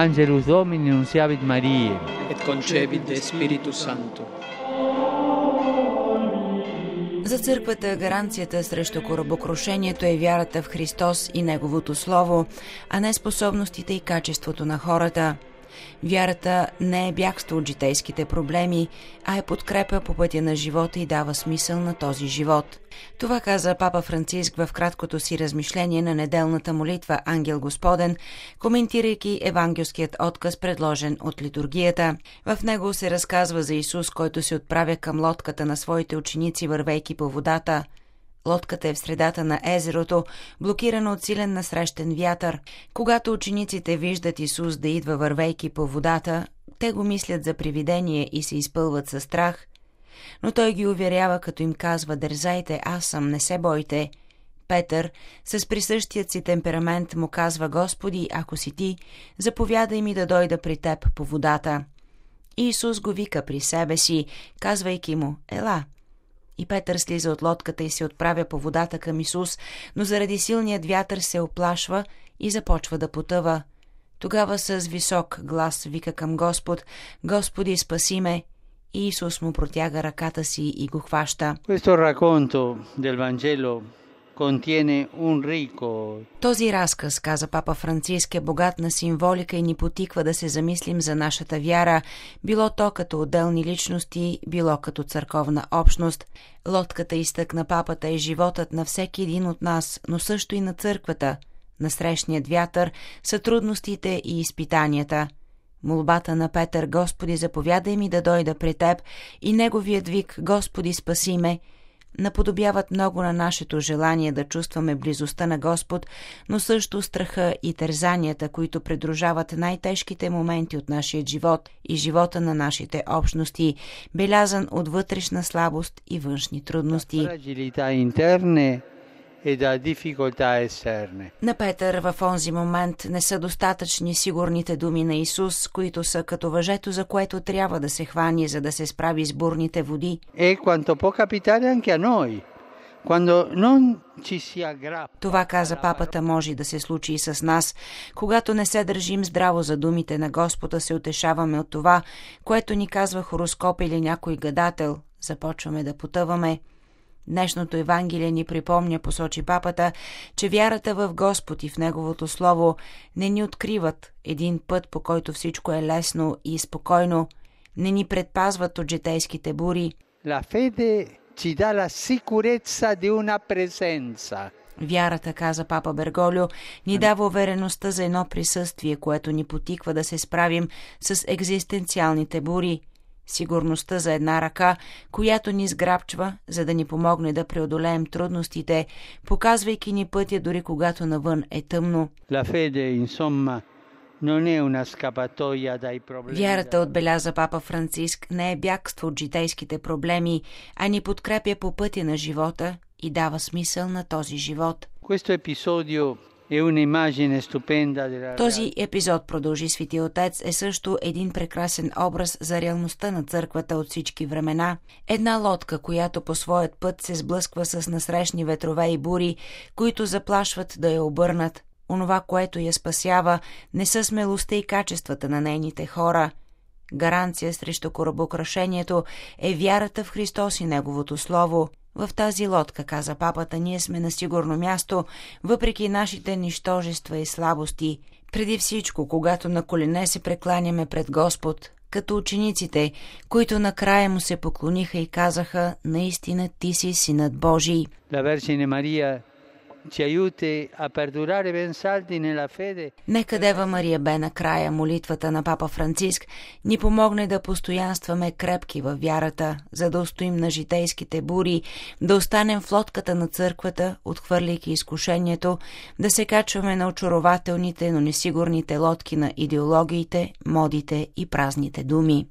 Angelus Domini nunciavit Mariae. Et concepit de Spiritus Sancto. За църквата гаранцията срещу корабокрушението е вярата в Христос и Неговото Слово, а не способностите и качеството на хората. Вярата не е бягство от житейските проблеми, а е подкрепа по пътя на живота и дава смисъл на този живот. Това каза папа Франциск в краткото си размишление на неделната молитва Ангел Господен, коментирайки евангелският отказ, предложен от литургията. В него се разказва за Исус, който се отправя към лодката на своите ученици, вървейки по водата. Лодката е в средата на езерото, блокирана от силен насрещен вятър. Когато учениците виждат Исус да идва вървейки по водата, те го мислят за привидение и се изпълват със страх. Но той ги уверява, като им казва: „Дързайте, аз съм, не се бойте“. Петър, с присъщият си темперамент, му казва: „Господи, ако си ти, заповядай ми да дойда при теб по водата“. И Исус го вика при себе си, казвайки му: „Ела“. И Петър слиза от лодката и се отправя по водата към Исус, но заради силният вятър се оплашва и започва да потъва. Тогава с висок глас вика към Господ: „Господи, спаси ме!“ И Исус му протяга ръката си и го хваща. Този разказ, каза папа Франциск, е богат на символика и ни потиква да се замислим за нашата вяра, било то като отделни личности, било като църковна общност. Лодката, изтъкна папата, е животът на всеки един от нас, но също и на църквата. Насрещният вятър са трудностите и изпитанията. Молбата на Петър: „Господи, заповядай ми да дойда при теб“, и неговият вик: „Господи, спаси ме“, наподобяват много на нашето желание да чувстваме близостта на Господ, но също страха и тързанията, които придружават най-тежките моменти от нашия живот и живота на нашите общности, белязан от вътрешна слабост и външни трудности. На Петър в онзи момент не са достатъчни сигурните думи на Исус, които са като въжето, за което трябва да се хвани, за да се справи с бурните води. Това, каза папата, може да се случи и с нас. Когато не се държим здраво за думите на Господа, се утешаваме от това, което ни казва хороскоп или някой гадател. Започваме да потъваме. Днешното Евангелие ни припомня, посочи папата, че вярата в Господ и в Неговото Слово не ни откриват един път, по който всичко е лесно и спокойно, не ни предпазват от житейските бури. Вярата, каза папа Берголио, ни дава увереността за едно присъствие, което ни потиква да се справим с екзистенциалните бури. Сигурността за една ръка, която ни сграбчва, за да ни помогне да преодолеем трудностите, показвайки ни пътя, дори когато навън е тъмно. Вярата, отбеляза папа Франциск, не е бягство от житейските проблеми, а ни подкрепя по пътя на живота и дава смисъл на този живот. Този епизод, продължи Свети Отец, е също един прекрасен образ за реалността на църквата от всички времена. Една лодка, която по своят път се сблъсква с насрещни ветрове и бури, които заплашват да я обърнат. Онова, което я спасява, не са смелостта и качествата на нейните хора. Гаранция срещу корабокрушението е вярата в Христос и Неговото Слово. В тази лодка, каза папата, ние сме на сигурно място, въпреки нашите нищожества и слабости. Преди всичко, когато на колене се прекланяме пред Господ, като учениците, които накрая му се поклониха и казаха: „Наистина ти си Синът Божий“. Нека Дева Мария бе накрая молитвата на папа Франциск ни помогне да постоянстваме крепки във вярата, за да устоим на житейските бури, да останем в лодката на църквата, отхвърляйки изкушението, да се качваме на очарователните, но несигурните лодки на идеологиите, модите и празните думи.